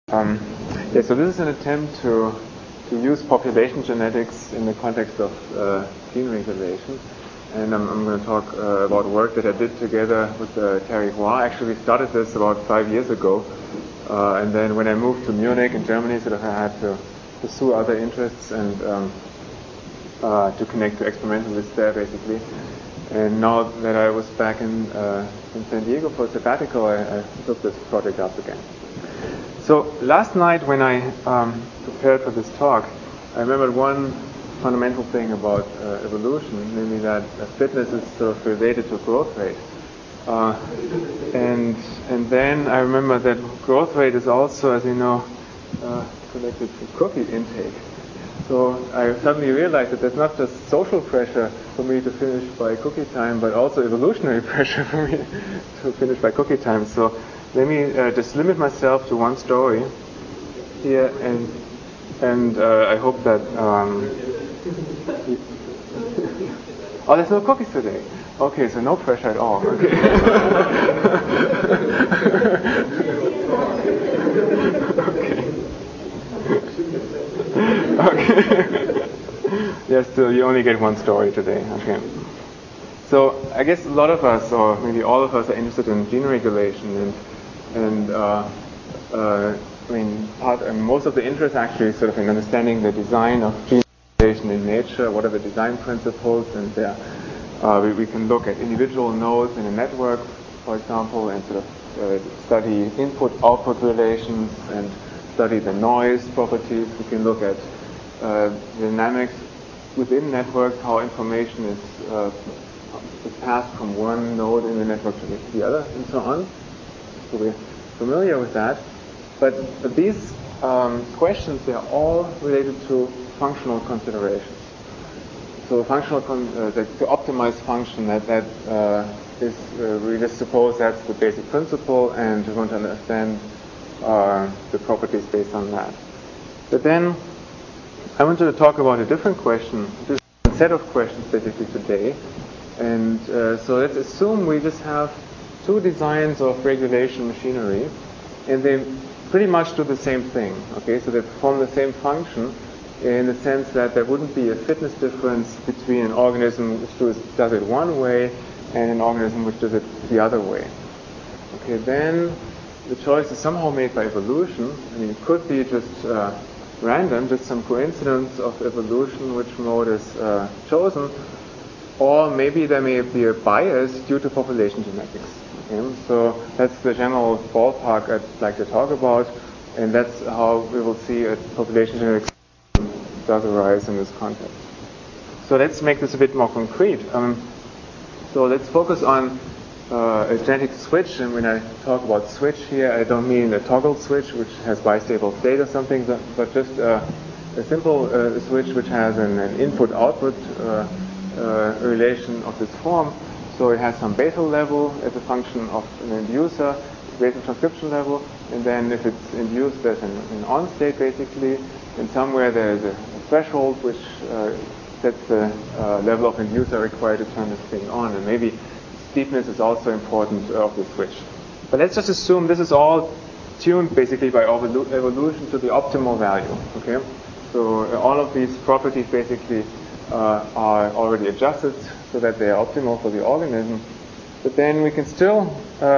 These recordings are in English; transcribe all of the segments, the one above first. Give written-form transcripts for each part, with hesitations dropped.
So this is an attempt to use population genetics in the context of gene regulation. And I'm going to talk about work that I did together with Terry Hua. Actually, we started this about 5 years ago. And then when I moved to Munich in Germany, I had to pursue other interests and to connect to experimentalists there, basically. And now that I was back in San Diego for a sabbatical, I took this project up again. So last night when I prepared for this talk, I remembered one fundamental thing about evolution, namely that fitness is sort of related to growth rate. And then I remember that growth rate is also, as you know, connected to cookie intake. So I suddenly realized that there's not just social pressure for me to finish by cookie time, but also evolutionary pressure for me to finish by cookie time. So let me just limit myself to one story here, and I hope that. Oh, there's no cookies today. Okay, so no pressure at all. Okay. Okay. Yes, still you only get one story today. Okay. So I guess a lot of us, or maybe all of us, are interested in gene regulation, and most of the interest actually is sort of in understanding the design of gene regulation in nature. What are the design principles? And we can look at individual nodes in a network, for example, and sort of study input-output relations and study the noise properties. We can look at dynamics within networks, how information is passed from one node in the network to the other, and so on. So we're familiar with that. But these questions, they are all related to functional considerations. So to optimize function, that is, we just suppose that's the basic principle, and we want to understand the properties based on that. But then I wanted to talk about a different question, a set of questions basically today. And so let's assume we just have two designs of regulation machinery, and they pretty much do the same thing. Okay, so they perform the same function in the sense that there wouldn't be a fitness difference between an organism which does it one way and an organism which does it the other way. Okay, then the choice is somehow made by evolution. I mean, it could be just random, just some coincidence of evolution which mode is chosen, or maybe there may be a bias due to population genetics. Okay? So that's the general ballpark I'd like to talk about, and that's how we will see a population genetics does arise in this context. So let's make this a bit more concrete. So let's focus on a genetic switch, and when I talk about switch here, I don't mean a toggle switch which has bistable state or something, but just a simple switch which has an input-output relation of this form. So it has some basal level as a function of an inducer, basal transcription level, and then if it's induced, there's an on state basically, and somewhere there's a threshold which sets the level of inducer required to turn this thing on, and maybe steepness is also important of the switch. But let's just assume this is all tuned basically by evolution to the optimal value. Okay, so all of these properties basically are already adjusted so that they are optimal for the organism. But then we can still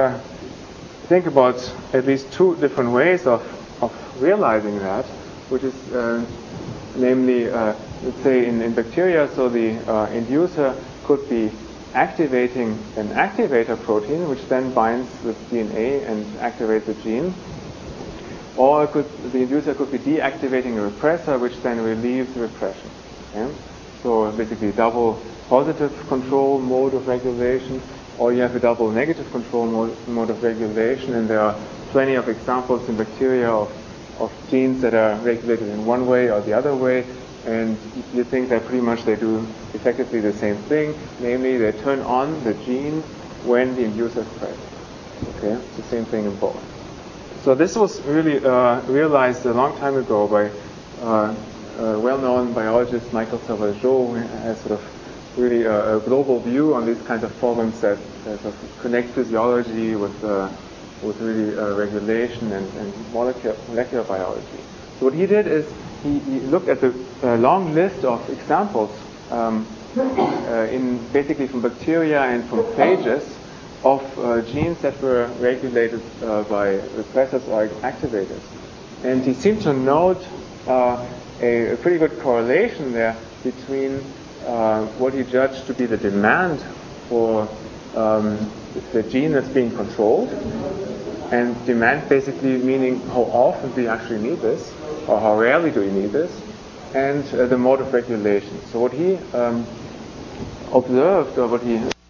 think about at least two different ways of realizing that, which is namely, let's say in bacteria, so the inducer could be activating an activator protein, which then binds with DNA and activates the gene. Or the inducer could be deactivating a repressor, which then relieves the repression. Okay? So basically double positive control mode of regulation, or you have a double negative control mode of regulation, and there are plenty of examples in bacteria of genes that are regulated in one way or the other way, and you think that pretty much they do effectively the same thing, namely they turn on the gene when the inducer is present. Okay, it's the same thing in both. So this was really realized a long time ago by well-known biologist Michael Sauvageau, who has sort of really a global view on these kinds of problems that sort of connect physiology with with really regulation and molecular biology. So what he did is he looked at the long list of examples in basically from bacteria and from phages of genes that were regulated by repressors or activators. And he seemed to note a pretty good correlation there between what he judged to be the demand for the gene that's being controlled, and demand basically meaning how often do you actually need this, or how rarely do you need this, and the mode of regulation. So what he observed, or what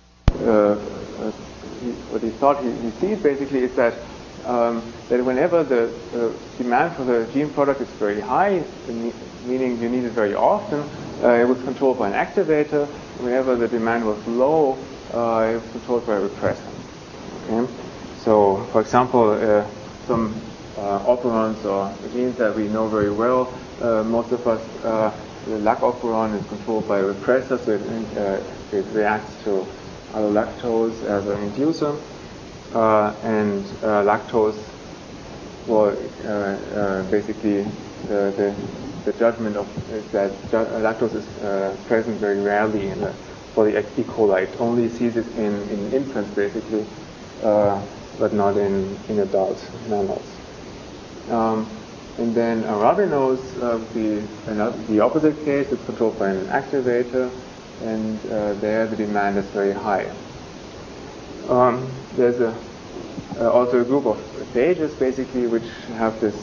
he thought he sees basically is that whenever the demand for the gene product is very high, meaning you need it very often, it was controlled by an activator. Whenever the demand was low, it was controlled by a repressor. Okay? So, for example, some operons or genes that we know very well, most of us, the lac operon is controlled by a repressor, so it reacts to allolactose as an inducer, and lactose, well, basically the judgment is that lactose is present very rarely for the E. coli. It only sees it in infants, basically, but not in adult mammals. And then arabinose, the opposite case, it's controlled by an activator, and there the demand is very high. There's also a group of phages, basically, which have this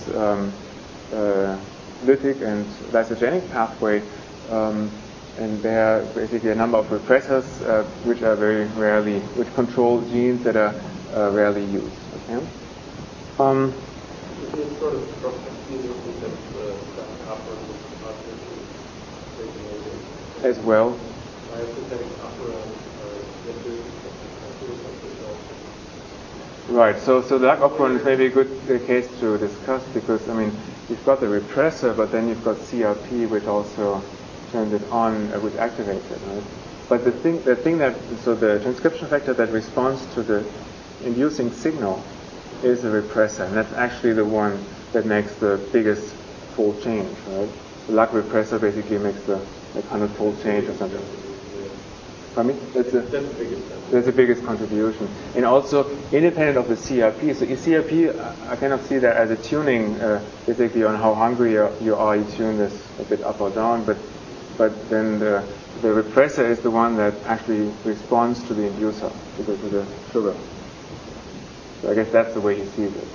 lytic and lysogenic pathway, and there are basically a number of repressors which are very rarely, which control genes that are rarely used. Okay? It's sort of as well. Right, so the lac operon is maybe a good case to discuss, because, I mean, you've got the repressor, but then you've got CRP, which also turns it on, which activates it, right? But the transcription factor that responds to the inducing signal is a repressor, and that's actually the one that makes the biggest fold change, right? The lac repressor basically makes the 100-fold change or something. I mean, that's the biggest contribution. And also, independent of the CRP, so CRP, I kind of see that as a tuning, basically on how hungry you are, you tune this a bit up or down, but then the repressor is the one that actually responds to the inducer, to the sugar. So I guess that's the way he sees it.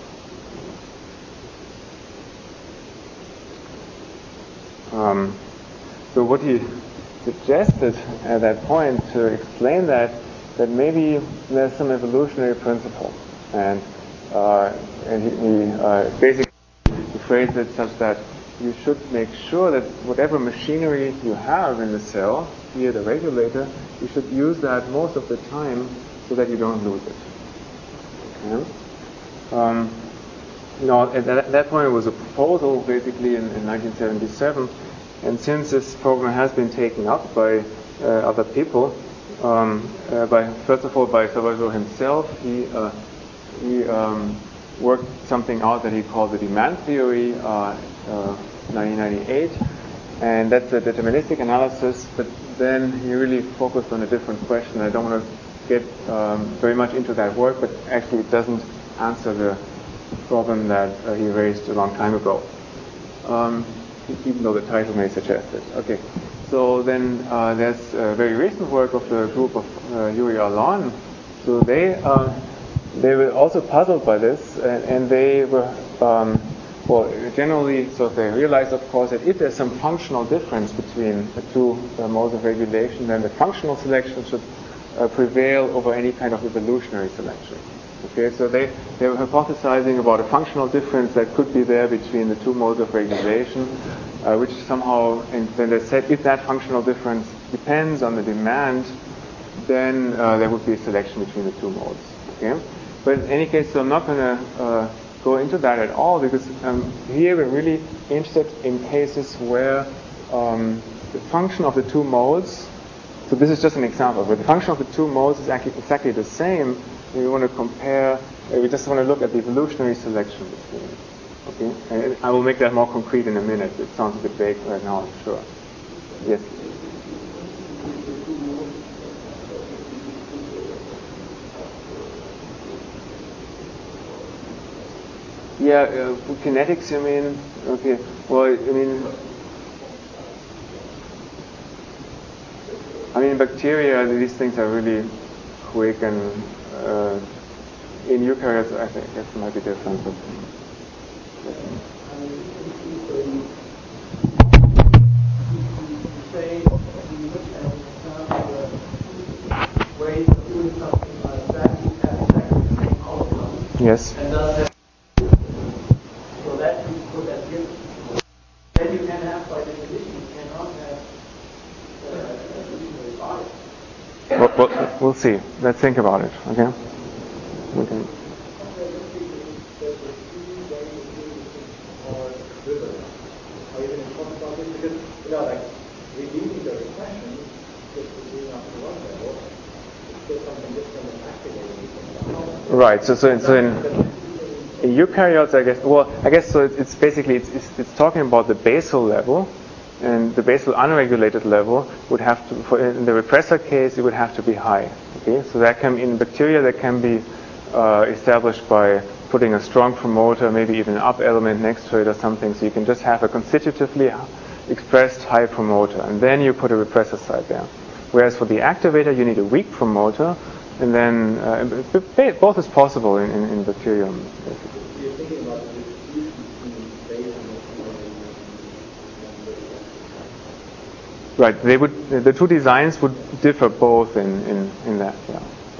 So what he suggested at that point to explain that maybe there's some evolutionary principle, and he basically phrased it such that you should make sure that whatever machinery you have in the cell, here the regulator, you should use that most of the time so that you don't lose it. Okay? At that point it was a proposal basically in 1977, and since this program has been taken up by other people, first of all by Salvador himself, he worked something out that he called the demand theory, 1998, and that's a deterministic analysis. But then he really focused on a different question. I don't want to get very much into that work, but actually it doesn't answer the problem that he raised a long time ago. Even though the title may suggest it. Okay, so then there's very recent work of the group of Yuri Alon. So they were also puzzled by this, and they were, generally, so they realized, of course, that if there's some functional difference between the two modes of regulation, then the functional selection should prevail over any kind of evolutionary selection. Okay, so they were hypothesizing about a functional difference that could be there between the two modes of regulation, which somehow, and then they said if that functional difference depends on the demand, then there would be a selection between the two modes. Okay, but in any case, so I'm not going to go into that at all, because here we're really interested in cases where the function of the two modes, so this is just an example, but the function of the two modes is actually exactly the same. We want to compare We just want to look at the evolutionary selection between it. Okay? And I will make that more concrete in a minute. It sounds a bit vague right now, I'm sure. Yes? Yeah, kinetics, you mean? Okay. Well, I mean, bacteria, these things are really quick, and in eukaryotes, I think it might be different. But yes. And does that, so that you put as given. Then you can have, by definition, you cannot have evolutionary bias. We'll see. Let's think about it. Okay. Okay. Right. So in eukaryotes, I guess so. It's basically it's talking about the basal level, and the basal unregulated level would have to, in the repressor case, it would have to be high. Okay. So that can, in bacteria, that can be established by putting a strong promoter, maybe even an up element next to it or something. So you can just have a constitutively expressed high promoter, and then you put a repressor site there. Whereas for the activator, you need a weak promoter, and then both is possible in bacterium. You're thinking about the distribution between base and Right. They would. The two designs would differ both in that. Yeah.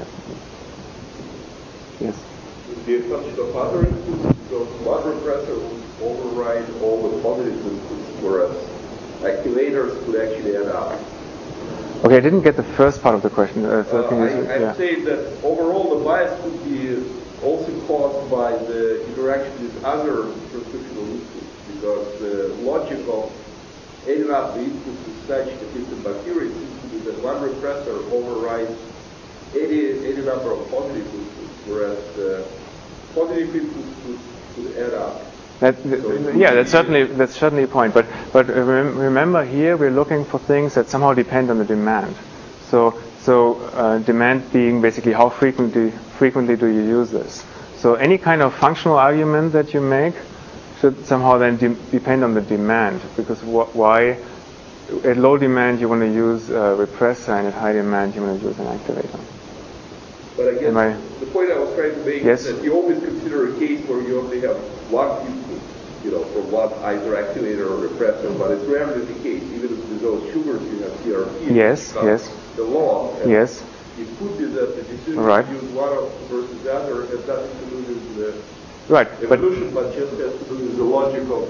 Yes. Would be a function of other inputs, because one repressor would override all the positive inputs, whereas activators could actually add up. Okay, I didn't get the first part of the question. I'm saying that overall the bias could be also caused by the interaction with other transcriptional inputs, because the logic of adding up the inputs is such that in bacteria it seems to be that one repressor overrides any number of positive inputs, whereas the positive inputs could add up. That's certainly a point. But remember, here we're looking for things that somehow depend on the demand. So demand being basically how frequently do you use this. So any kind of functional argument that you make should somehow then depend on the demand, because why at low demand you want to use a repressor, and at high demand you want to use an activator. But I guess the point I was trying to make is that you always consider a case where you only have one input, from one either activator or repressor, but it's rarely the case. Even with those sugars you have CRP. Yes. The law. Yes. It could be that the decision to use one versus the other has nothing to do with the evolution, but just has to do with the logic of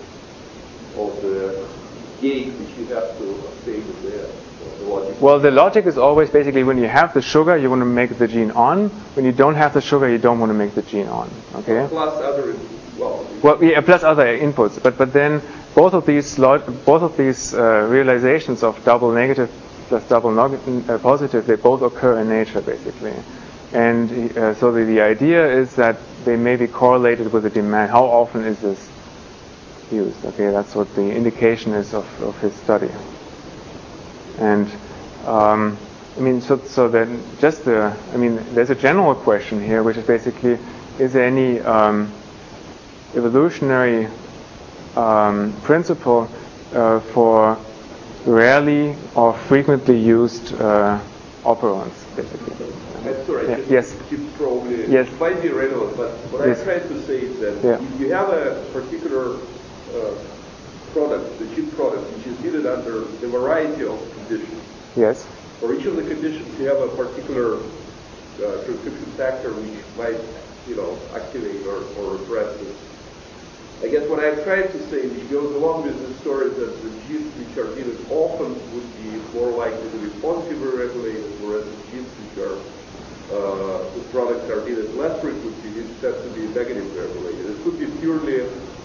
the gate which you have to obtain in the end. Well, the logic is always basically when you have the sugar, you want to make the gene on. When you don't have the sugar, you don't want to make the gene on. Okay. Plus other, plus other inputs. But then both of these realizations of double negative plus double positive, they both occur in nature basically. And so the idea is that they may be correlated with the demand. How often is this used? Okay, that's what the indication is of his study. And so then there's a general question here, which is basically, is there any evolutionary principle for rarely or frequently used operons, basically? I'm sorry, yes. It might be relevant, but what I'm trying to say is that if you have a particular product, the chip product, which is needed under a variety of conditions. Yes. For each of the conditions, you have a particular transcription factor which might, activate or repress it. I guess what I'm trying to say, which goes along with the story, is that the genes which are needed often would be more likely to be positively regulated, whereas the genes which are the products are needed less frequently, it tends to be negatively regulated. It could be purely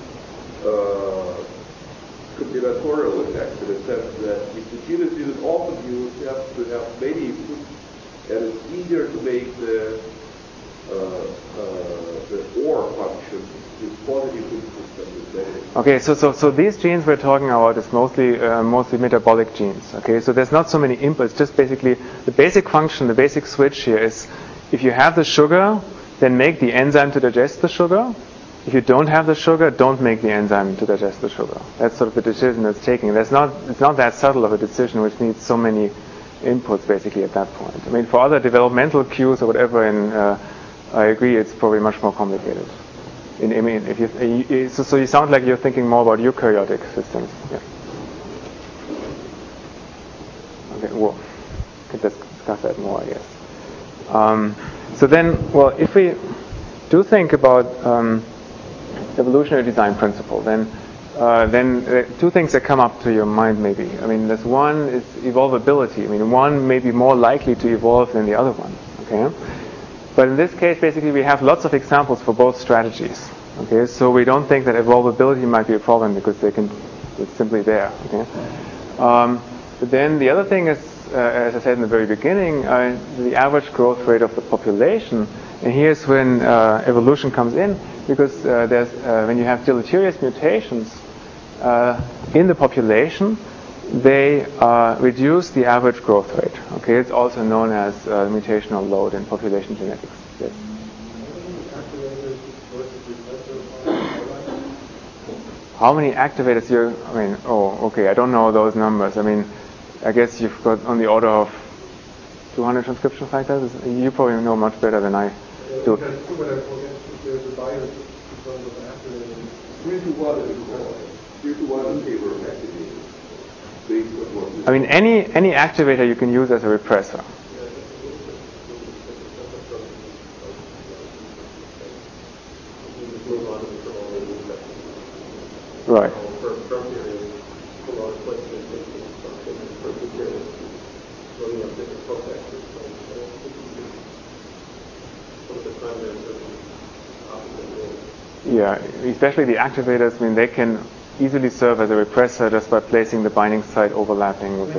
combinatorial effects, in the sense that if the gene is needed often, you have to have many inputs, and it's easier to make the the OR function is positive inputs and is negative. Okay, so these genes we're talking about is mostly metabolic genes. Okay, so there's not so many inputs. Just basically the basic function, the basic switch here is if you have the sugar, then make the enzyme to digest the sugar. If you don't have the sugar, don't make the enzyme to digest the sugar. That's sort of the decision that's taken. It's not that subtle of a decision which needs so many inputs basically at that point. I mean, for other developmental cues or whatever, I agree, it's probably much more complicated. I mean, so you sound like you're thinking more about eukaryotic systems. Yeah. Okay. Well, we can discuss that more, I guess. So then, well, if we do think about evolutionary design principle, then two things that come up to your mind maybe. I mean, there's one is evolvability. I mean, one may be more likely to evolve than the other one. Okay. But in this case, basically, we have lots of examples for both strategies. Okay, so we don't think that evolvability might be a problem because it's simply there. Okay. But then the other thing is, as I said in the very beginning, the average growth rate of the population. And here's when evolution comes in, because when you have deleterious mutations in the population, they reduce the average growth rate. Okay, it's also known as mutational load in population genetics. Yes. How many activators I don't know those numbers. I mean, I guess you've got on the order of 200 transcription factors. You probably know much better than I do. 3 to 1 in favor of activating. I mean, any activator you can use as a repressor. Right. Yeah, especially the activators. I mean, they can easily serve as a repressor just by placing the binding site overlapping with it.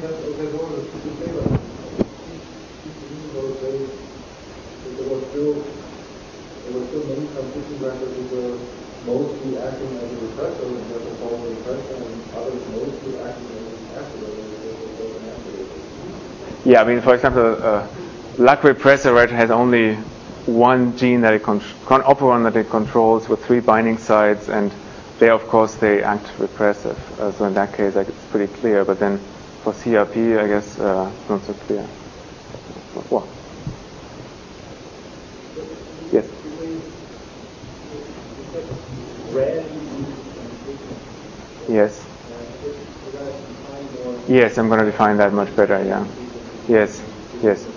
There were still many transcription factors which were mostly acting as a repressor and just a form of repression, and others mostly acting as an activator. Yeah, I mean, for example, LAC repressor has only one gene that operon that it controls with 3 binding sites, and they, of course, they act repressive. So in that case, it's pretty clear. But then for CRP, I guess not so clear. What? Yes. Yes. Yes, I'm going to define that much better. Yeah. Yes. Yes.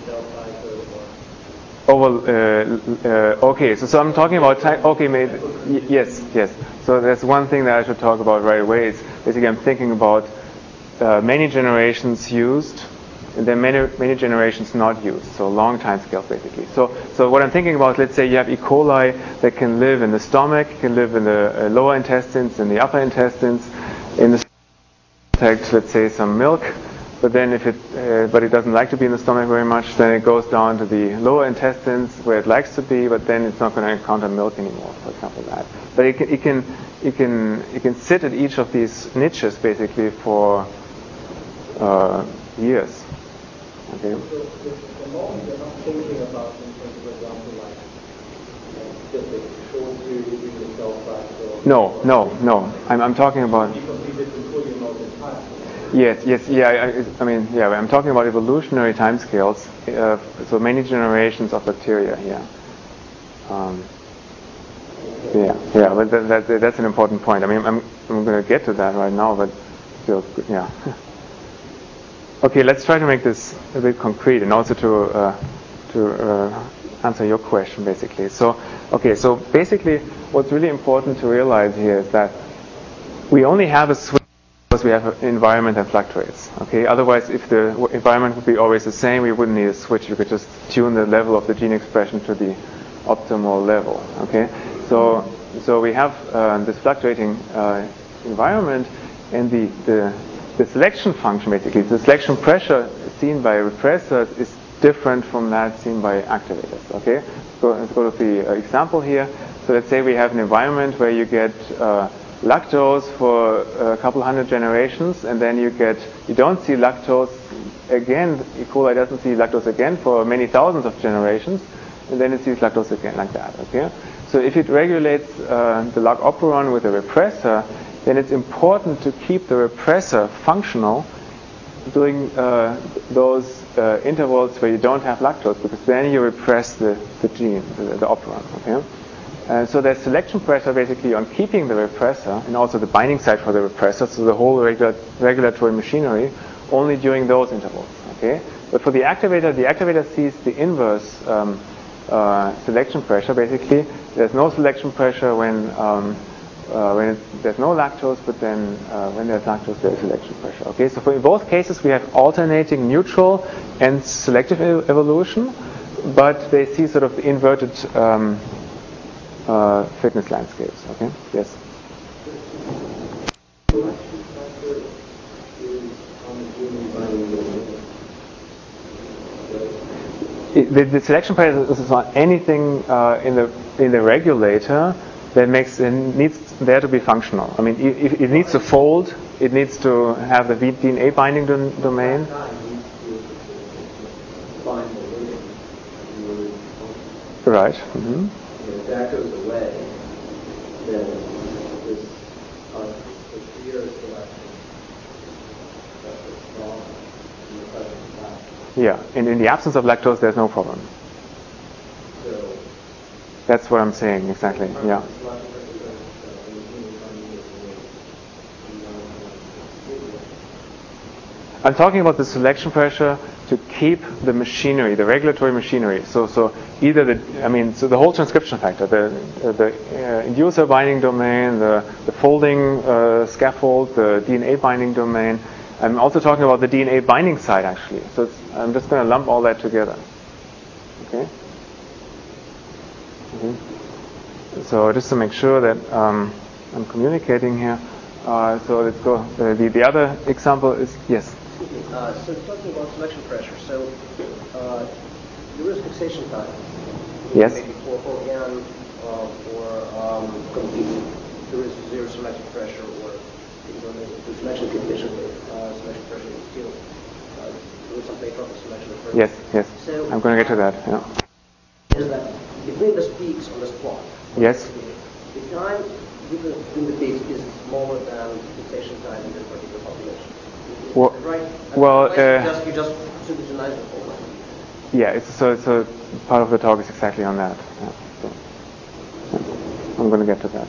Oh well. Okay. So I'm talking about time. Okay. Yes. Yes. So that's one thing that I should talk about right away. Is basically I'm thinking about many generations used, and then many generations not used. So long time scales basically. So what I'm thinking about, let's say you have E. coli that can live in the stomach, can live in the lower intestines, in the upper intestines, in the stomach, let's say some milk. But then but it doesn't like to be in the stomach very much, then it goes down to the lower intestines where it likes to be, but then it's not going to encounter milk anymore, for example that. But it can sit at each of these niches basically for years. Okay. So the moment you're not thinking about, for example, like just a short period in the cell cycle. No. I'm talking about. Yes, yeah. I mean, yeah. I'm talking about evolutionary timescales. So many generations of bacteria. Yeah. Yeah. But that's an important point. I mean, I'm going to get to that right now, but still, yeah. Okay, let's try to make this a bit concrete, and also to answer your question, basically. So basically, what's really important to realize here is that we only have a switch because we have an environment that fluctuates. Okay, otherwise, if the environment would be always the same, we wouldn't need a switch. We could just tune the level of the gene expression to the optimal level. Okay, so we have this fluctuating environment, and the selection function, basically, the selection pressure seen by repressors is different from that seen by activators. Okay, let's go to the example here. So let's say we have an environment where you get lactose for a couple hundred generations, and then you don't see lactose again. E. coli doesn't see lactose again for many thousands of generations, and then it sees lactose again like that. Okay. So if it regulates the log operon with a repressor, then it's important to keep the repressor functional during those intervals where you don't have lactose, because then you repress the gene, the operon. Okay? So there's selection pressure basically on keeping the repressor and also the binding site for the repressor, so the whole regulatory machinery, only during those intervals. Okay? But for the activator sees the inverse selection pressure. Basically, there's no selection pressure when there's no lactose, but then when there's lactose, there's selection pressure. Okay, so in both cases we have alternating neutral and selective evolution, but they see sort of the inverted fitness landscapes. Okay, yes. The selection pressure is on anything in the regulator that needs there to be functional. I mean, if it needs to fold, it needs to have the DNA binding domain. Right. Mm-hmm. If that goes away, then this clear selection that's what's wrong in the presence of lactose. Yeah, and in the absence of lactose, there's no problem. So that's what I'm saying exactly. Yeah. I'm talking about the selection pressure to keep the machinery, the regulatory machinery. So either the whole transcription factor, the inducer binding domain, the folding scaffold, the DNA binding domain. I'm also talking about the DNA binding site actually. So I'm just going to lump all that together. Okay. Mm-hmm. So just to make sure that I'm communicating here. So let's go. The other example is yes. So talking about selection pressure, so there is fixation time. Yes. Maybe for n or complete. There is zero selection pressure, or the selection condition, selection pressure is still there is something called selection pressure. Yes. So I'm going to get to that. Yeah. Is that between the peaks on this plot? Yes. The time between the peaks is smaller than fixation time in this particular population. Well, right? You just supergenize the whole line. Yeah, so part of the talk is exactly on that. Yeah, so I'm going to get to that.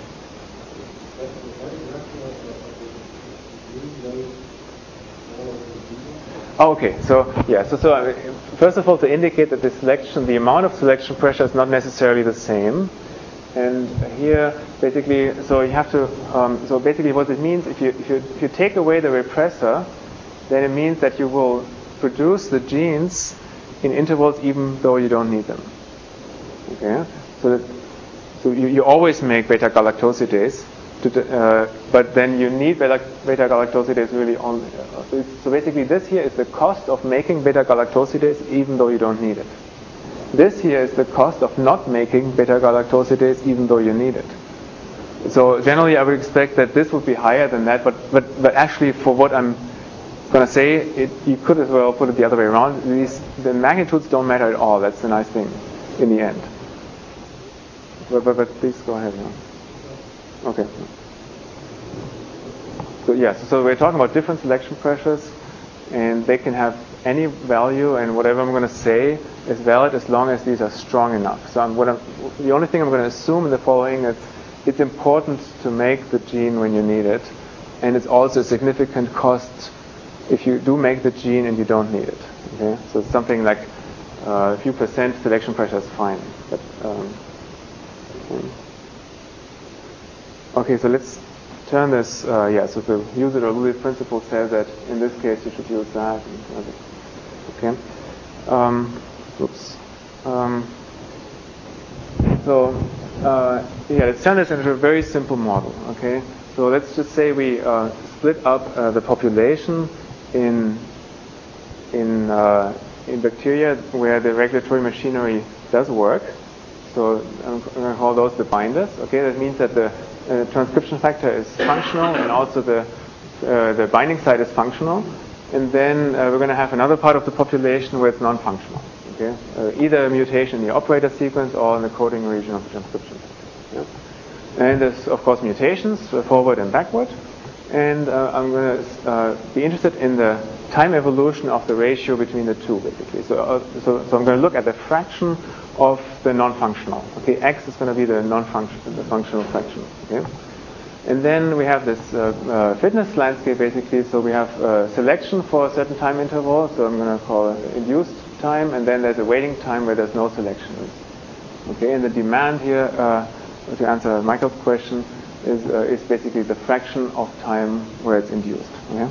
Oh, okay, so first of all, to indicate that the amount of selection pressure is not necessarily the same. And here, basically, so you have to, so basically what it means, if you take away the repressor, then it means that you will produce the genes in intervals even though you don't need them. Okay, so you always make beta-galactosidase, but then you need beta-galactosidase really only. So basically, this here is the cost of making beta-galactosidase even though you don't need it. This here is the cost of not making beta-galactosidase even though you need it. So generally, I would expect that this would be higher than that, but actually, for what I'm going to say, you could as well put it the other way around. The magnitudes don't matter at all. That's the nice thing in the end. But please go ahead. Yeah. Okay. So yes, so we're talking about different selection pressures, and they can have any value, and whatever I'm going to say is valid as long as these are strong enough. So the only thing I'm going to assume in the following is it's important to make the gene when you need it, and it's also a significant cost if you do make the gene and you don't need it. Okay, so it's something like a few percent selection pressure is fine. But, okay, so let's turn this. So the use it or lose it principle says that in this case you should use that. Okay. Oops. Let's turn this into a very simple model. Okay. So let's just say we split up the population in bacteria where the regulatory machinery does work. So I'm going to call those the binders. Okay, that means that the transcription factor is functional, and also the binding site is functional. And then we're going to have another part of the population where it's non-functional. Okay, either a mutation in the operator sequence or in the coding region of the transcription factor. Yeah? And there's of course mutations forward and backward. And I'm going to be interested in the time evolution of the ratio between the two, basically. So I'm going to look at the fraction of the non-functional. Okay, X is going to be the functional fraction. Okay, and then we have this fitness landscape, basically. So we have selection for a certain time interval. So I'm going to call it induced time, and then there's a waiting time where there's no selection. Okay, and the demand here, to answer Michael's question, is basically the fraction of time where it's induced. Okay?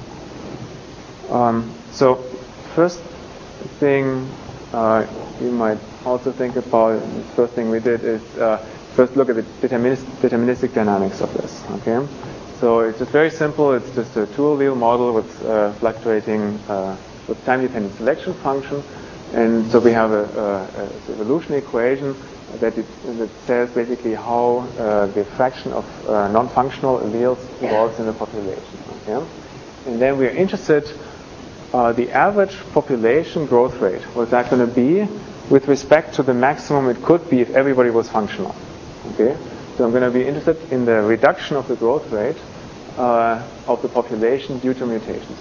So first thing you might also think about, the first thing we did is first look at the deterministic dynamics of this. Okay? So it's just very simple. It's just a two-allele model with fluctuating with time-dependent selection function. And so we have a evolution equation that says basically how the fraction of non-functional alleles evolves in the population. Okay? And then we're interested the average population growth rate. What's that going to be with respect to the maximum it could be if everybody was functional? Okay? So I'm going to be interested in the reduction of the growth rate of the population due to mutations.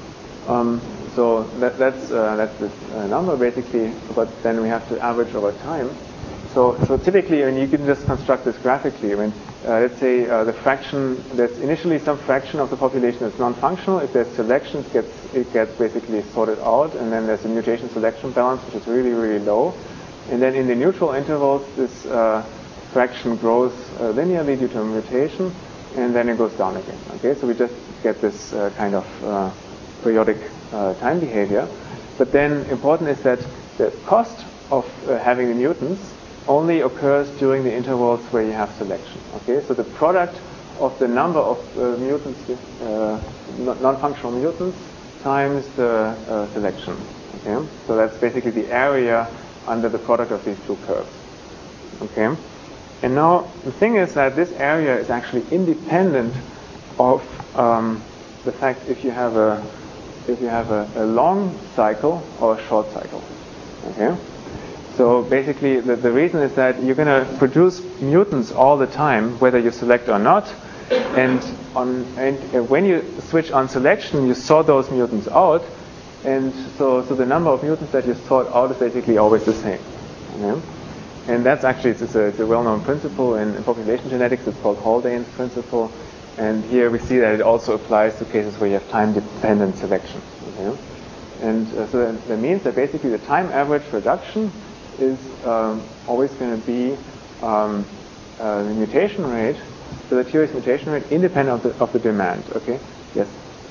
So that's this number basically, but then we have to average over time. So typically, I mean, you can just construct this graphically. I mean, let's say the fraction, there's initially some fraction of the population that's non-functional. If there's selection, it gets basically sorted out, and then there's a mutation selection balance, which is really, really low. And then in the neutral intervals, this fraction grows linearly due to a mutation, and then it goes down again. Okay, so we just get this kind of periodic time behavior. But then important is that the cost of having the mutants only occurs during the intervals where you have selection. Okay, so the product of the number of mutants, non-functional mutants, times the selection. Okay, so that's basically the area under the product of these two curves. Okay, and now the thing is that this area is actually independent of the fact if you have a long cycle or a short cycle. Okay. So basically, the reason is that you're going to produce mutants all the time, whether you select or not. And when you switch on selection, you sort those mutants out. And so the number of mutants that you sort out is basically always the same. Okay? And that's actually it's a well-known principle in population genetics. It's called Haldane's principle. And here we see that it also applies to cases where you have time-dependent selection. Okay? And so that means that basically the time average reduction is always going to be the mutation rate, so the Thierry's mutation rate, independent of the demand. Okay? Yes?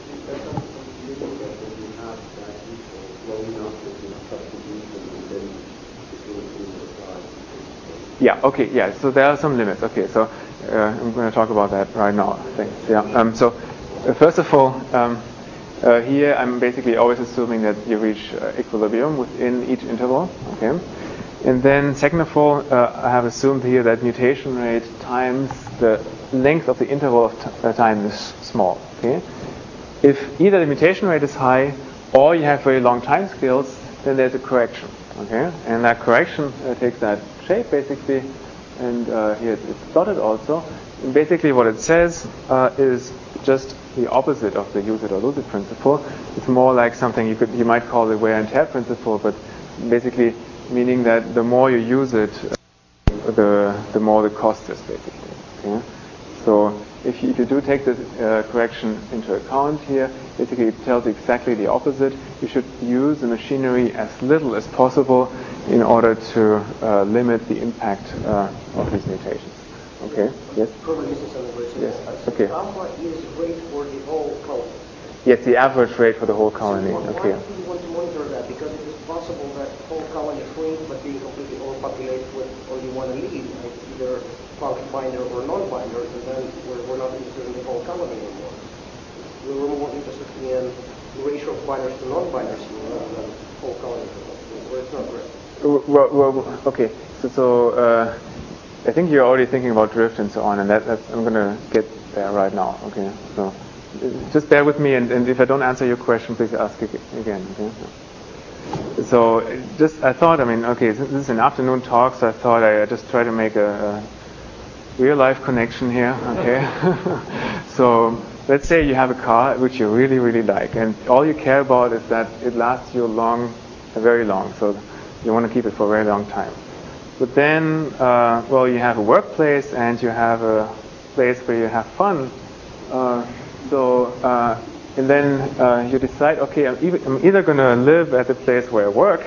Yeah, okay, yeah, so there are some limits. Okay, so I'm going to talk about that right now. Thanks. Yeah. So first of all, here I'm basically always assuming that you reach equilibrium within each interval. Okay? And then second of all, I have assumed here that mutation rate times the length of the interval of time is small. Okay? If either the mutation rate is high or you have very long time scales, then there's a correction. Okay? And that correction takes that shape basically, and here it's plotted also. And basically what it says is just the opposite of the use it or lose it principle. It's more like something you might call the wear and tear principle, but basically meaning that the more you use it, the more the cost is basically. Okay? So if you do take this correction into account here, basically it tells you exactly the opposite. You should use the machinery as little as possible in order to limit the impact of these mutations. Okay? Yes? Yes. Okay. Alpha is rate for the whole colony. Yes, the average rate for the whole colony. Okay. Why do you want to monitor that? Because it is possible that the whole colony shrinks but be completely overpopulated with only one allele, like either function binder or non-binder, and then we're not interested in the whole colony anymore. We're more interested in the ratio of binders to non-binders rather than whole colony, where it's not correct. Well, okay. I think you're already thinking about drift and so on, and I'm going to get there right now. Okay, so just bear with me, and if I don't answer your question, please ask again. Okay. So I thought, okay, this is an afternoon talk, so I thought I just try to make a real life connection here. Okay. So let's say you have a car which you really, really like, and all you care about is that it lasts you very long. So you want to keep it for a very long time. But then, you have a workplace and you have a place where you have fun. And then you decide, okay, I'm either going to live at the place where I work,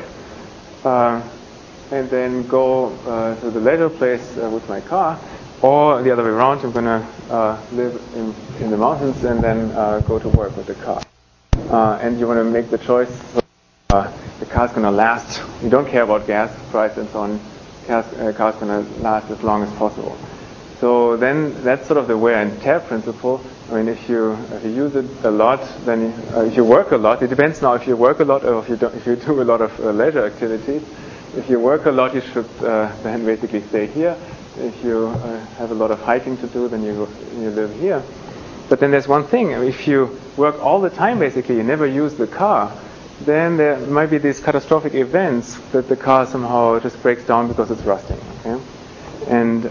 and then go to the leisure place with my car, or the other way around, I'm going to live in the mountains and then go to work with the car. And you want to make the choice. The car's going to last. You don't care about gas price and so on. Car's going to last as long as possible. So then that's sort of the wear and tear principle. If you use it a lot, then if you work a lot, it depends now if you work a lot or if you do a lot of leisure activities. If you work a lot, you should then basically stay here. If you have a lot of hiking to do, then you live here. But then there's one thing. If you work all the time, basically, you never use the car, then there might be these catastrophic events that the car somehow just breaks down because it's rusting. Okay? And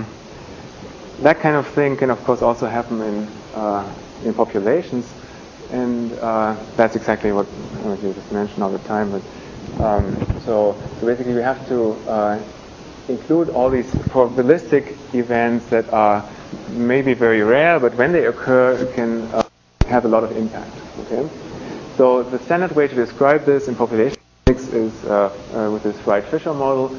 that kind of thing can, of course, also happen in populations, and that's exactly what you just mentioned all the time. But so basically, we have to include all these probabilistic events that are maybe very rare, but when they occur, it can have a lot of impact. Okay. So the standard way to describe this in population physics is with this Wright-Fisher model.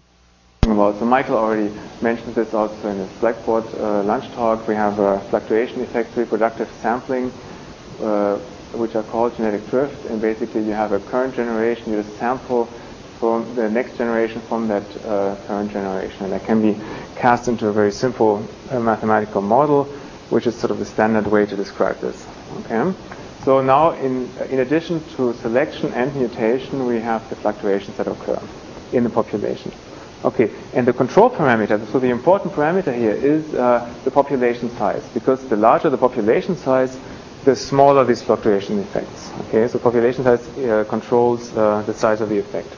So Michael already mentioned this also in his Blackboard lunch talk. We have fluctuation effects, reproductive sampling, which are called genetic drift. And basically you have a current generation, you just sample from the next generation from that current generation. And that can be cast into a very simple mathematical model, which is sort of the standard way to describe this. Okay. So now in addition to selection and mutation, we have the fluctuations that occur in the population. Okay, and the control parameter, so the important parameter here is the population size, because the larger the population size, the smaller these fluctuation effects. Okay, so population size controls the size of the effect.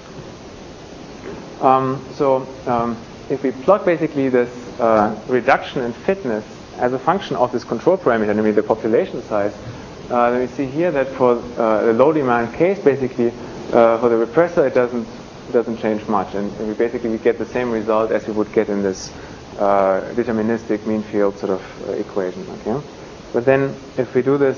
If we plot basically this reduction in fitness as a function of this control parameter, namely the population size, then we see here that for the low demand case, basically for the repressor, it doesn't change much, and we basically get the same result as we would get in this deterministic mean field sort of equation. Okay, but then if we do this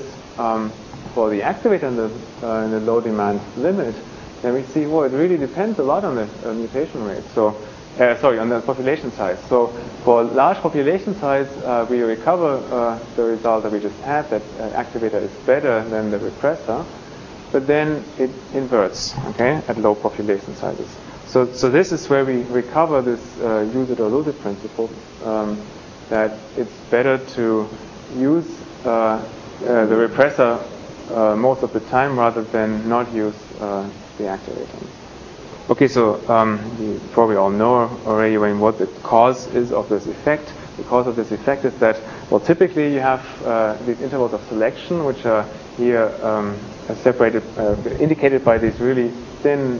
for the activator in the low demand limit, then we see, well, it really depends a lot on the mutation rate. So on the population size. So for large population size, we recover the result that we just had, that activator is better than the repressor, but then it inverts, okay, at low population sizes. So this is where we recover this use it or lose it principle, that it's better to use the repressor most of the time rather than not use the activator. Okay, so you probably all know already what the cause is of this effect. The cause of this effect is that, well, typically you have these intervals of selection, which are here separated, indicated by these really thin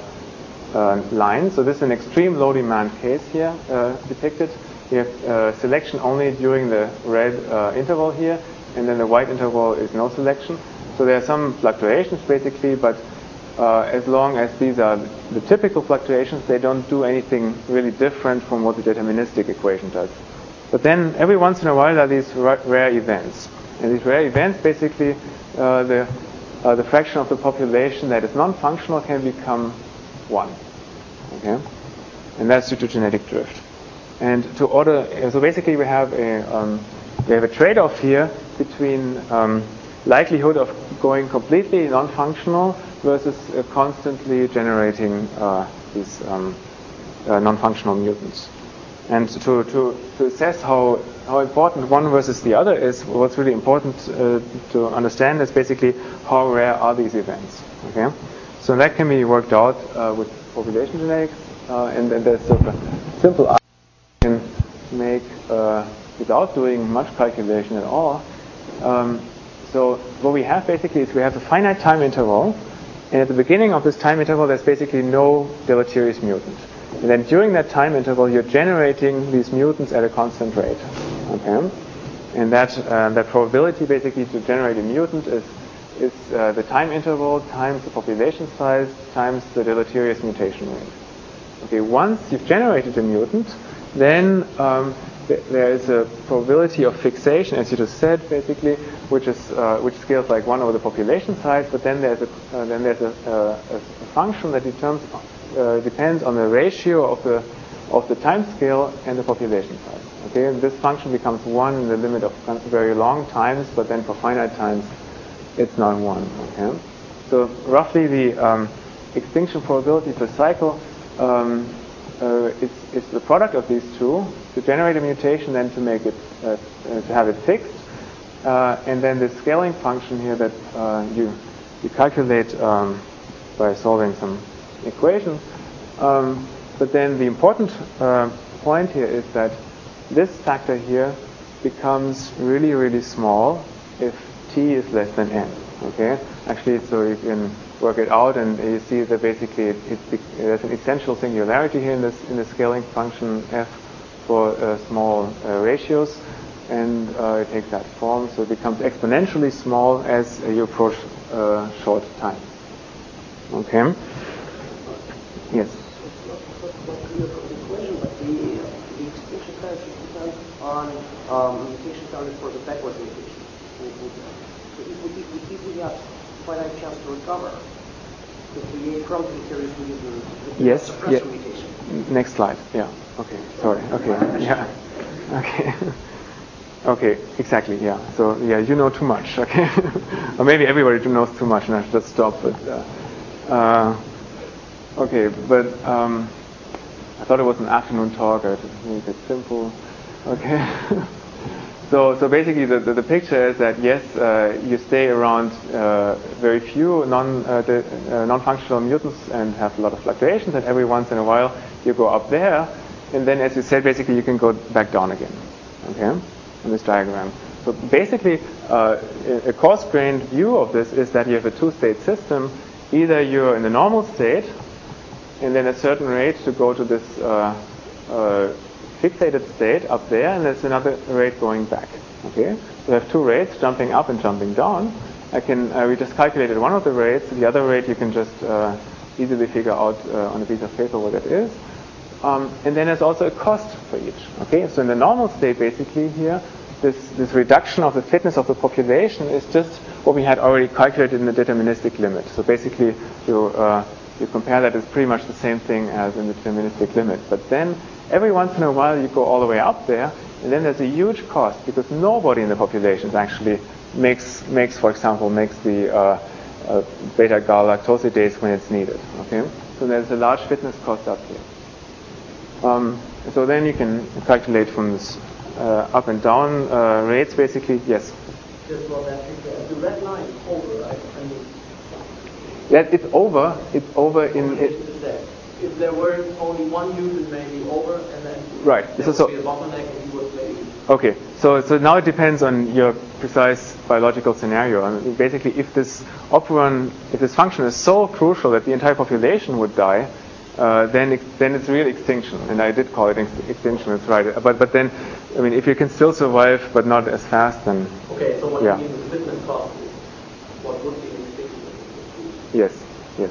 lines. So this is an extreme low demand case here depicted. We have selection only during the red interval here, and then the white interval is no selection. So there are some fluctuations basically, but as long as these are the typical fluctuations, they don't do anything really different from what the deterministic equation does. But then every once in a while there are these rare events. And these rare events, basically, the fraction of the population that is non-functional can become 1. Okay? And that's due to genetic drift. And so basically we have a trade-off here between likelihood of going completely non-functional versus constantly generating these non-functional mutants. And to assess how important one versus the other is, what's really important to understand is basically how rare are these events. Okay, so that can be worked out with population genetics. and then there's sort of a simple you can make without doing much calculation at all. So what we have basically is we have a finite time interval, and at the beginning of this time interval there's basically no deleterious mutant. And then during that time interval you're generating these mutants at a constant rate. Okay? And that probability basically to generate a mutant is the time interval times the population size times the deleterious mutation rate. Okay, once you've generated a mutant, then there is a probability of fixation, as you just said, basically, which scales like 1 over the population size. But then there's a function that depends on the ratio of the time scale and the population size. Okay, and this function becomes 1 in the limit of very long times, but then for finite times, it's not 1. Okay, so roughly the extinction probability per cycle is the product of these two, to generate a mutation, then to make it to have it fixed, and then the scaling function here that you calculate by solving some equations. But then the important point here is that this factor here becomes really, really small if t is less than n. Okay, actually, so you can work it out, and you see that basically there's an essential singularity here in the scaling function f for small ratios, and it takes that form, so it becomes exponentially small as you approach short time. Okay. Yes. The extinction time should depend on mutation counted for the backward mutation. If we have finite chance to recover, to create from deleterious mutation, yes, suppressor mutation. Next slide. Yeah. Okay. Sorry. Okay. Yeah. Okay. Okay. Exactly. Yeah. So yeah, you know too much. Okay. Or maybe everybody knows too much, and I should just stop. But okay. But I thought it was an afternoon talk. I just made it simple. Okay. So basically the picture is that yes, you stay around very few non-functional mutants and have a lot of fluctuations, and every once in a while you go up there, and then, as you said, basically you can go back down again. Okay, on this diagram. So basically, a coarse-grained view of this is that you have a two-state system. Either you're in the normal state, and then a certain rate to go to this fixated state up there, and there's another rate going back. Okay, so we have two rates, jumping up and jumping down. We just calculated one of the rates. The other rate you can just easily figure out on a piece of paper what it is. And then there's also a cost for each. Okay, so in the normal state, basically here, this reduction of the fitness of the population is just what we had already calculated in the deterministic limit. So basically, you compare that, it's pretty much the same thing as in the deterministic limit. But then every once in a while you go all the way up there, and then there's a huge cost because nobody in the population actually makes the beta-galactosidase when it's needed. Okay, so there's a large fitness cost up here. So then you can calculate from this up and down rates, basically. Yes. Just for that picture, the red line is over, right? I mean, that it's over. It's over in. If there were only one mutant, maybe over, and then right. There would be a bottleneck, and you would maybe. Okay. So now it depends on your precise biological scenario. I mean, basically, if this function is so crucial that the entire population would die, then it's real extinction, and I did call it extinction. That's right. But then, I mean, if you can still survive but not as fast, then okay. So what you mean the fitness cost is what would be an extinction? Yes. Yeah.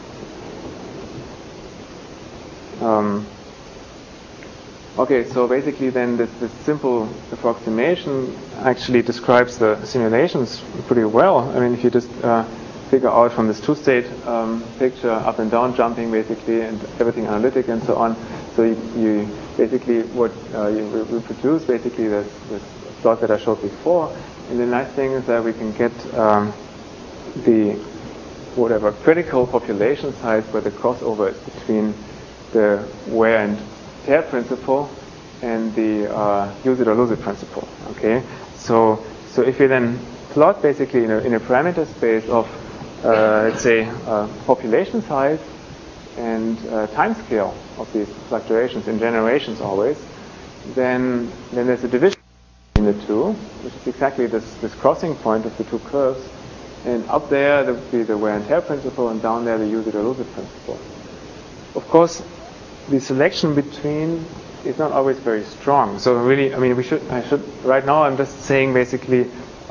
Okay. So basically, then this simple approximation actually describes the simulations pretty well. I mean, if you just figure out from this two-state picture, up and down jumping basically, and everything analytic and so on. So you basically you reproduce basically this plot that I showed before. And the nice thing is that we can get the whatever critical population size where the crossover is between the wear and tear principle and the use it or lose it principle. Okay, so if you then plot basically in a parameter space of let's say population size time scale of these fluctuations in generations always, then there's a division between the two, which is exactly this crossing point of the two curves. And up there would be the wear and tear principle, and down there the use it or lose it principle. Of course, the selection between is not always very strong. So really, I mean, right now I'm just saying basically,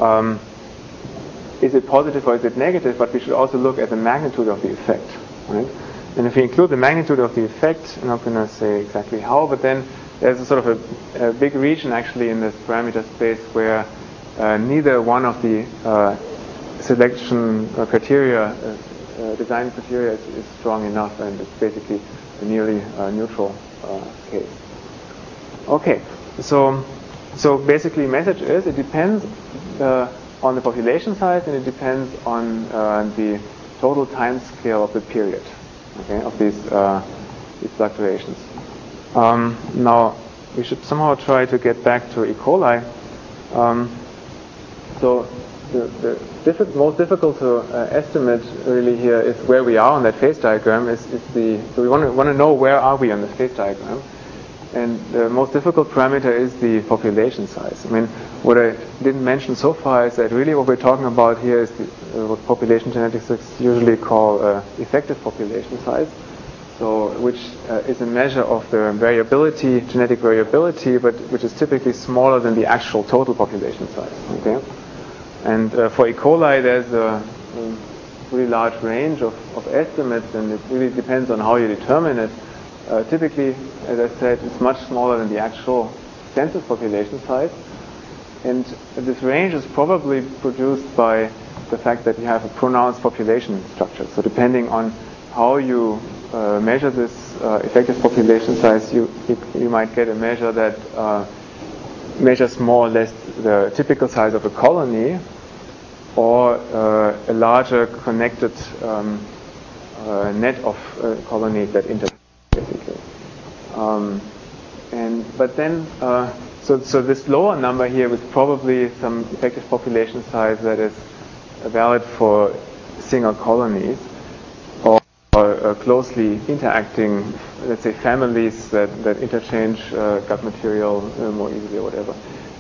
is it positive or is it negative? But we should also look at the magnitude of the effect, right? And if we include the magnitude of the effect, I'm not going to say exactly how, but then there's a sort of a big region actually in this parameter space where neither one of the selection criteria, design criteria is strong enough, and it's basically a nearly neutral case. Okay, so basically message is it depends on the population size, and it depends on the total time scale of the period, okay, of these fluctuations. Now we should somehow try to get back to E. coli. So the most difficult to estimate really here is where we are on that phase diagram. So we want to know where are we on the phase diagram, and the most difficult parameter is the population size. I mean, what I didn't mention so far is that really what we're talking about here is what population genetics usually call effective population size. So, which is a measure of the variability, genetic variability, but which is typically smaller than the actual total population size. Okay. And for E. coli, there's a pretty large range of estimates, and it really depends on how you determine it. Typically, as I said, it's much smaller than the actual census population size. And this range is probably produced by the fact that you have a pronounced population structure. So depending on how you measure this effective population size, you might get a measure that measures more or less the typical size of a colony, or a larger connected net of colonies that intersect, basically. So this lower number here is probably some effective population size that is valid for single colonies, or closely interacting, let's say, families that interchange gut material more easily or whatever.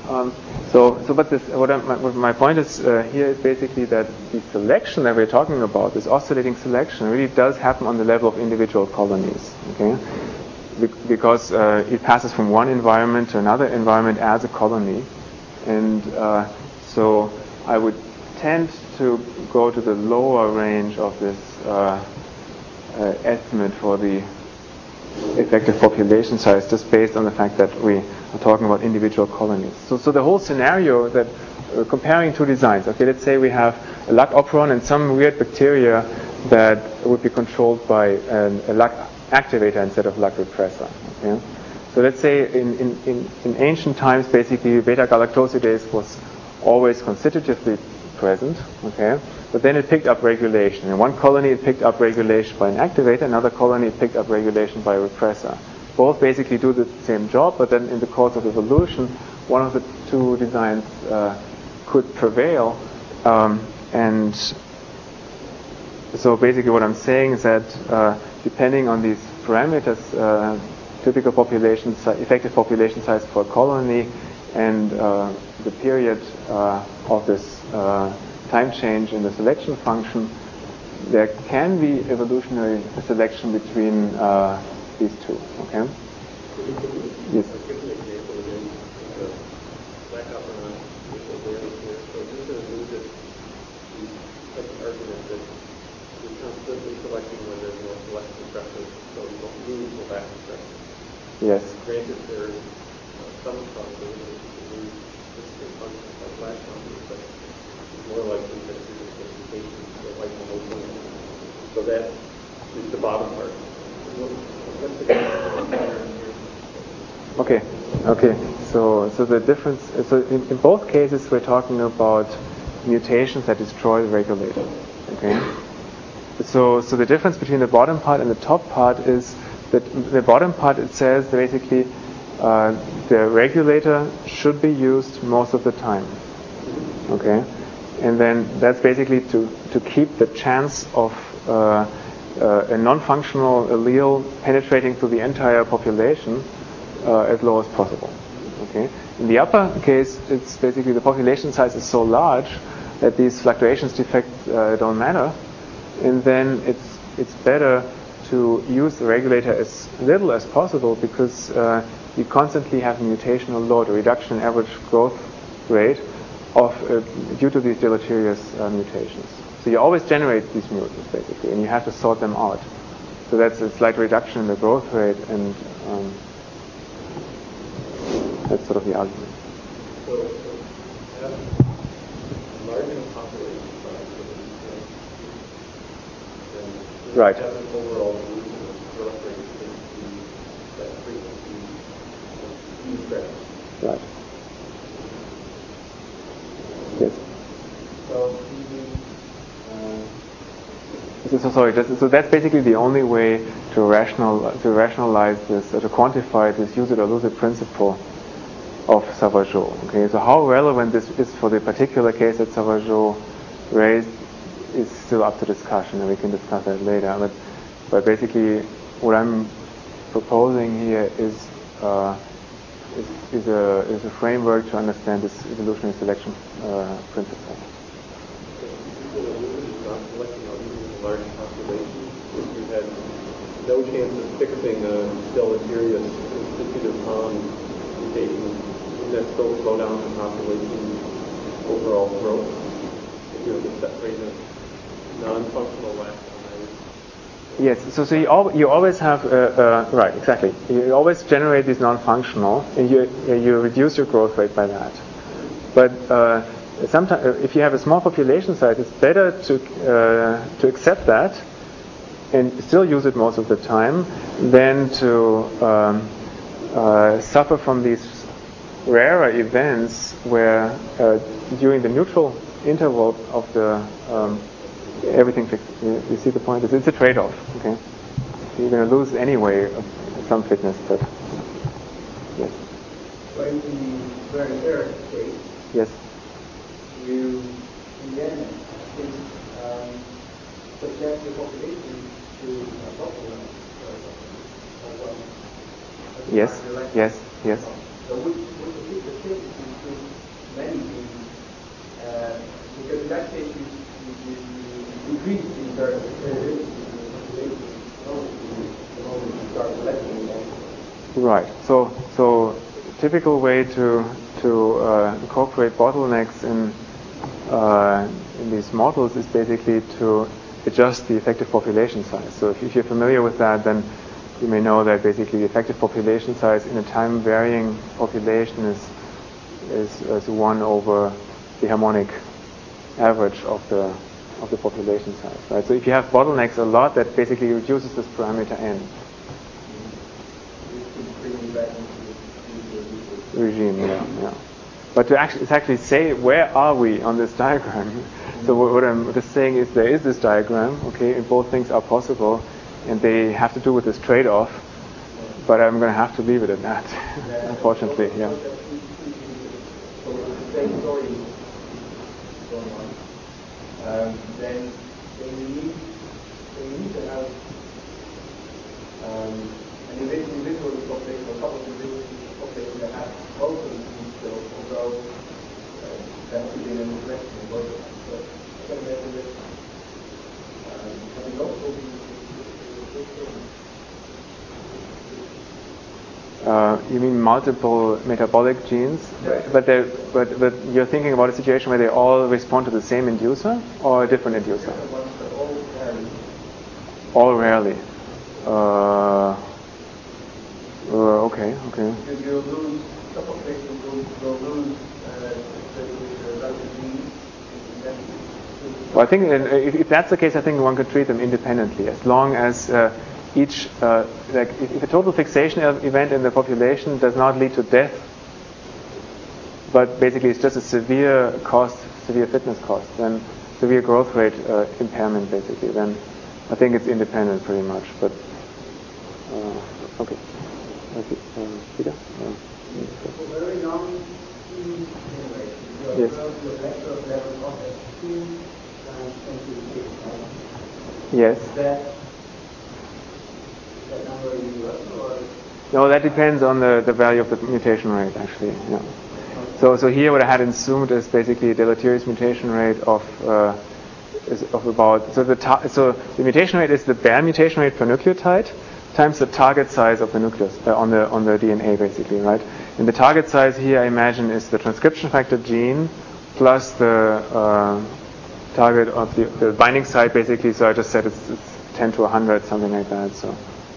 But my point is here is basically that the selection that we're talking about, this oscillating selection, really does happen on the level of individual colonies. Okay, because it passes from one environment to another environment as a colony, and so I would tend to go to the lower range of this estimate for the effective population size, just based on the fact that we are talking about individual colonies. So the whole scenario that comparing two designs. Okay, let's say we have a luck operon and some weird bacteria that would be controlled by a luck activator instead of luck repressor. Okay? So let's say in ancient times, basically beta-galactosidase was always constitutively present. Okay. But then it picked up regulation. In one colony, it picked up regulation by an activator. Another colony, it picked up regulation by a repressor. Both basically do the same job, but then in the course of evolution, one of the two designs could prevail. And so basically what I'm saying is that depending on these parameters, typical population size, effective population size for a colony, and the period of this time change in the selection function, there can be evolutionary selection between these two. Okay? Yes. Give an example again. Black operon equals there. So you're going to use it as an argument that you're constantly selecting when there's more selection pressure, so you don't lose the lack of pressure. Yes. Granted, there's some probability that you lose distinct functions like black functions, but more likely that there's a mutation that like the whole thing. So that is the bottom part. What's the pattern here? Okay. So the difference. So in both cases, we're talking about mutations that destroy the regulator. Okay. So the difference between the bottom part and the top part is that the bottom part, it says basically the regulator should be used most of the time. Okay. And then that's basically to keep the chance of a non-functional allele penetrating through the entire population as low as possible. Okay. In the upper case, it's basically the population size is so large that these fluctuations defects don't matter, and then it's better to use the regulator as little as possible because you constantly have mutational load, a reduction in average growth rate of due to these deleterious mutations. So you always generate these mutants basically, and you have to sort them out. So that's a slight reduction in the growth rate, and that's sort of the argument. So have large enough population size for these things, then Right. have an overall evolution of growth rate into that frequency effect. Right. Yes. So So that's basically the only way to rationalize this, or to quantify this use it or lose it principle of Sauvageot. Okay, so how relevant this is for the particular case that Sauvageot raised is still up to discussion, and we can discuss that later. But basically, what I'm proposing here is a framework to understand this evolutionary selection principle. large population, if you had no chance of fixing a deleterious constitutive mutation, wouldn't that still slow down the population overall growth? If you were to separate a non-functional lactobacillus. Yes, so you always have, right, exactly. You always generate these non-functional, and you reduce your growth rate by that. But sometimes, if you have a small population size, it's better to accept that and still use it most of the time than to suffer from these rarer events where during the neutral interval of the everything fixed. You see the point? It's a trade-off. Okay, you're going to lose anyway some fitness, but yes. So in the very rare case, Yes. you in the end can subject the population to a bottleneck. Yes. Yes. Yes. So would the case between many because in that case you decrease the variability in the population the moment you start selecting them. Right. So typical way to incorporate bottlenecks in these models is basically to adjust the effective population size. So if you're familiar with that, then you may know that basically the effective population size in a time-varying population is 1 over the harmonic average of the population size. Right. So if you have bottlenecks a lot, that basically reduces this parameter n. Regime, yeah. But to actually say where are we on this diagram? So what I'm just saying is there is this diagram, okay, and both things are possible, and they have to do with this trade-off. But I'm going to have to leave it at that, unfortunately. Yeah. So the same story going on. Then you need to have an individual population, or a couple of individuals population that have both of these needs still, although that would be an inflection in both of them. So I can imagine that having multiple you mean multiple metabolic genes, but you're thinking about a situation where they all respond to the same inducer or a different inducer? All rarely. Okay. Because you'll lose some populations, will lose the genes. Well, I think if that's the case, I think one could treat them independently, as long as each, if a total fixation event in the population does not lead to death, but basically it's just a severe fitness cost, then severe growth rate impairment, basically, then I think it's independent pretty much. But okay. Peter? Very young gene generation. Yes. The vector level of 2 times 10 to the 6, right? Yes. That No, that depends on the value of the mutation rate, actually. Yeah. So here what I had assumed is basically a deleterious mutation rate of about, so the mutation rate is the bare mutation rate per nucleotide times the target size of the nucleus on the DNA, basically, right? And the target size here, I imagine, is the transcription factor gene plus the target of the binding site, basically. So I just said it's 10 to 100, something like that. So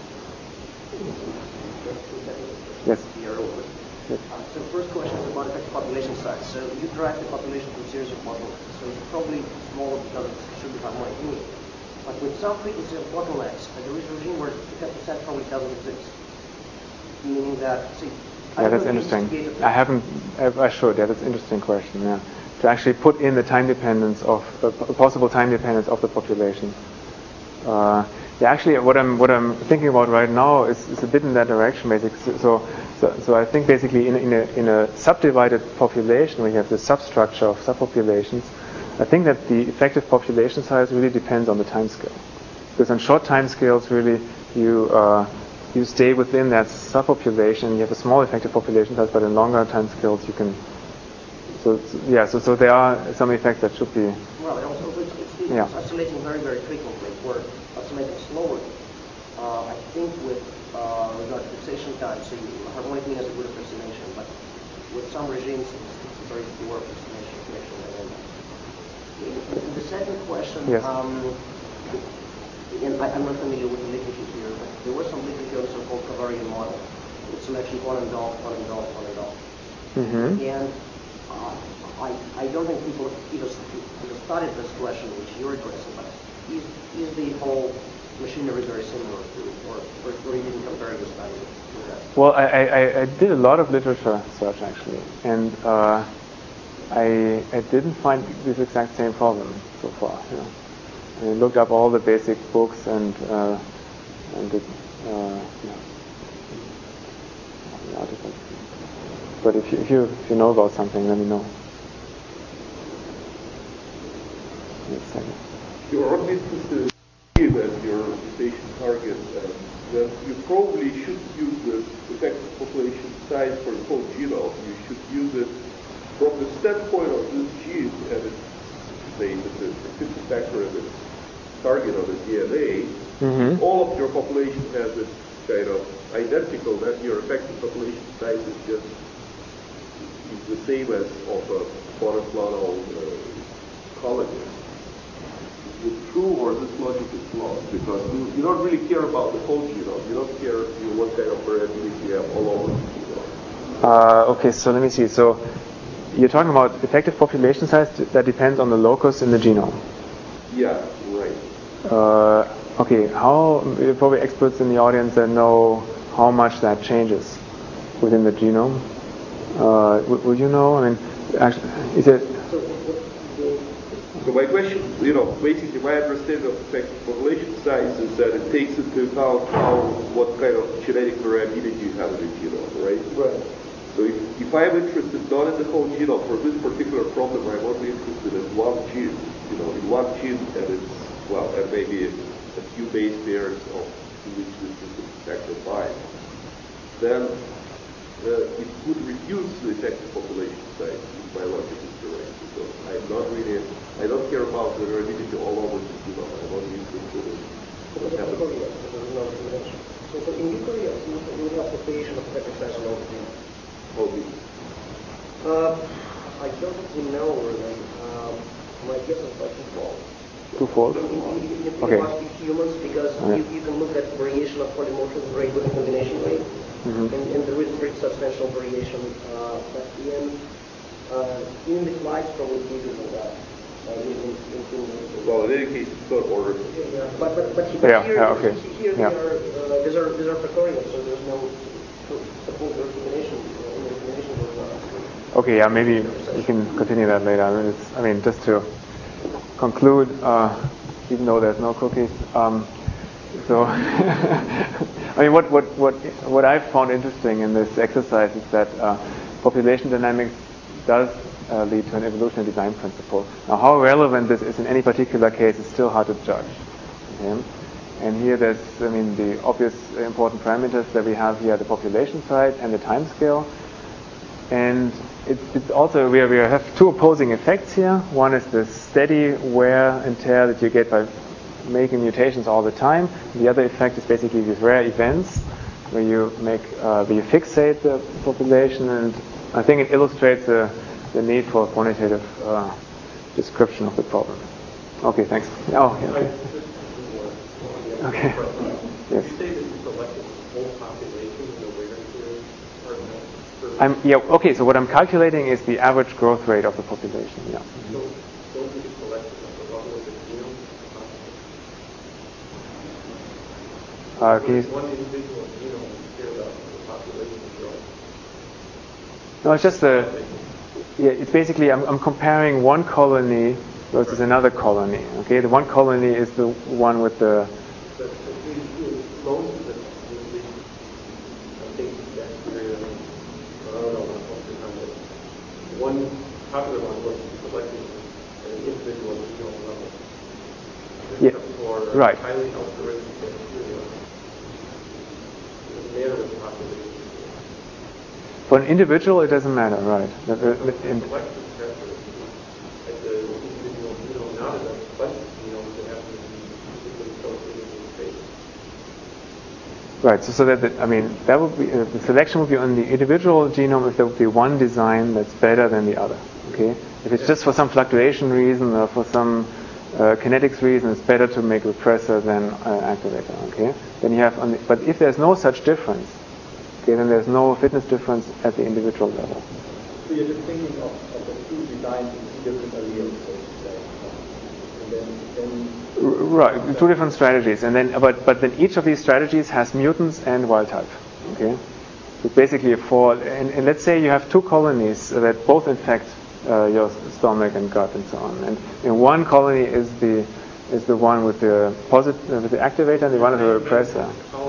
yes. So the first question is about effective population size. So you derive the population from a series of models. So it's probably smaller because it should be more unique. But with some frequency of bottlenecks, there is a regime where effective size probably doesn't exist. Meaning that, see, yeah, that's interesting. I should. Yeah, that's an interesting question. Yeah, to actually put in the time dependence of possible time dependence of the population. Yeah, actually, what I'm thinking about right now is a bit in that direction, basically. So I think basically in a subdivided population, we have the substructure of subpopulations. I think that the effective population size really depends on the time scale, because on short time scales, really you stay within that subpopulation. You have a small effective population size, but in longer time scales, you can. So there are some effects that should be. Well, it's oscillating very, very frequently, or oscillating slowly. I think with regard to fixation time, so harmonic mean has a good approximation, but with some regimes, it's a very poor approximation. The second question, yes. And I'm not familiar with the literature here, but there was some literature on the so-called covariant model with selection on and off, on and off, on and off. Mm-hmm. And I don't think people either studied this question which you're addressing, but is the whole machinery very similar to, or you didn't compare your study with that? Well, I did a lot of literature search, actually, and I didn't find this exact same problem so far. You know. I looked up all the basic books and did articles. But if you know about something, let me know. Your business is as your mutation target, then you probably should use the effective population size for the whole genome. You should use it from the standpoint of this gene and its, say, the transcription factor and its target of the DNA. Mm-hmm. All of your population has it kind of identical, then your effective population size is the same as of a monoclonal collagen. Is it true, or this logic is flawed? Because you don't really care about the whole genome. You don't care what kind of variability you have all over the genome. Okay, so let me see. So you're talking about effective population size that depends on the locus in the genome. Yeah, right. Okay, there are probably experts in the audience that know how much that changes within the genome. Would you know? I mean, actually, is it? So my question, basically my understanding of effective population size is that it takes into account what kind of genetic variability you have in the genome, right? Right. So if I'm interested not in the whole genome, for this particular problem, I'm only interested in one gene, in one gene, and and maybe a few base pairs of which this is factor binds. Then it would reduce the effective population size if my logic is correct. Because I don't care about the variability all over the genome. I'm only interested in what happens. So in eukaryotes, you would have population of effective size on all the genes. All these. I don't think we know really. My guess is by twofold. Twofold? In Okay. humans, because you can look at variation of polymorphism rate with a combination rate, mm-hmm. and there is pretty substantial variation. But in the slides, probably bigger than that. Well, in any case, it's not ordered. Yeah, but okay. Here these are factorial, so there's no support or combination. Okay, yeah, maybe we can continue that later. Just to conclude, even though there's no cookies. So, what I found interesting in this exercise is that population dynamics does lead to an evolutionary design principle. Now, how relevant this is in any particular case is still hard to judge. Okay? And here there's, the obvious important parameters that we have here, the population side and the time scale. And it's also, we have two opposing effects here. One is the steady wear and tear that you get by making mutations all the time. The other effect is basically these rare events where you fixate the population, and I think it illustrates the need for quantitative description of the problem. Okay, thanks. Oh, yeah, okay. Okay. Yes. You say that you selected the whole population in the wear and tear? Okay, so what I'm calculating is the average growth rate of the population, yeah. So don't you select the level of the genome? One individual genome care about the population growth? No, it's just it's basically, I'm comparing one colony versus another colony, okay? The one colony is the one with the... Most of the I think bacteria, I don't know what's the kind of one popular one was selected at an individual genome level. Except for right. highly algorithmic bacteria. It doesn't matter what the population is. For an individual, it doesn't matter, right? The selection pressure at the individual genome, not at a bunch of genomes that have to be particularly associated with space. Right, so that that would be the selection would be on the individual genome if there would be one design that's better than the other. Okay, if it's just for some fluctuation reason or for some kinetics reason, it's better to make repressor than activator. Okay, then you have but if there's no such difference, okay, then there's no fitness difference at the individual level. So you're just thinking of the two designs in two different alleles, so to say, and then right, two different strategies, and then but then each of these strategies has mutants and wild type. Okay, so basically and let's say you have two colonies that both infect your stomach and gut and so on, and one colony is the one with the with the activator, and the one with the repressor.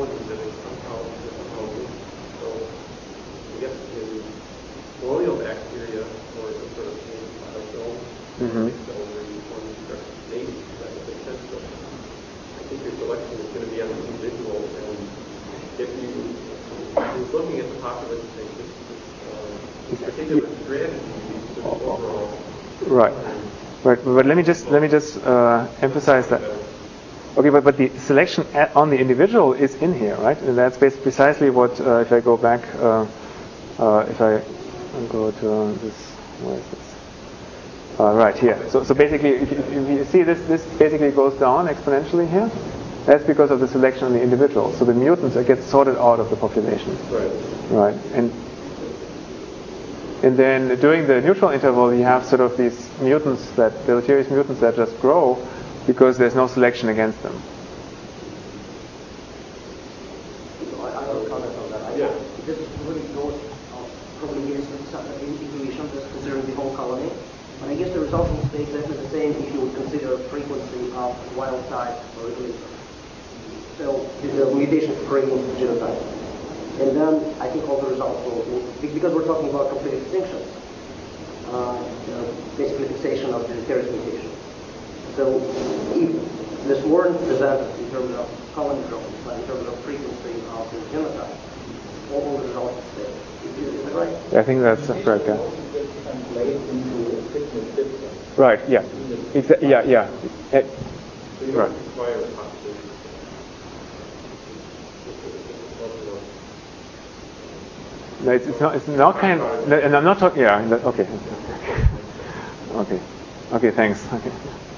Colonial bacteria or some sort of biofilm over each one maybe that would make sense, but I think your selection is going to be on the individual, and if you're looking at the population thing, this particular strategy is overall right, but let me just emphasize that. Okay, but the selection on the individual is in here, right? And that's precisely what if I go back if I go to this, where is this? Right here. So basically, if you see this basically goes down exponentially here. That's because of the selection on the individual. So the mutants get sorted out of the population. Right. And then during the neutral interval, you have sort of these mutants deleterious mutants that just grow because there's no selection against them. I will comment on that. Yeah. This really goes probably is intuition, just considering the whole colony. But I guess the result will stay exactly the same if you would consider frequency of wild type or release. So the mutation-free genotype. And then I think all the results will because we're talking about complete extinctions, basically fixation of the deleterious mutation. So if this weren't presented in terms of colony growth, but in terms of frequency of the genotype, all the results will stay. Is that right? I think that's correct, yeah. Right, yeah. Yeah. So you don't require a population. No, it's not kind of, and I'm not talking, yeah, okay. Okay, thanks. Okay.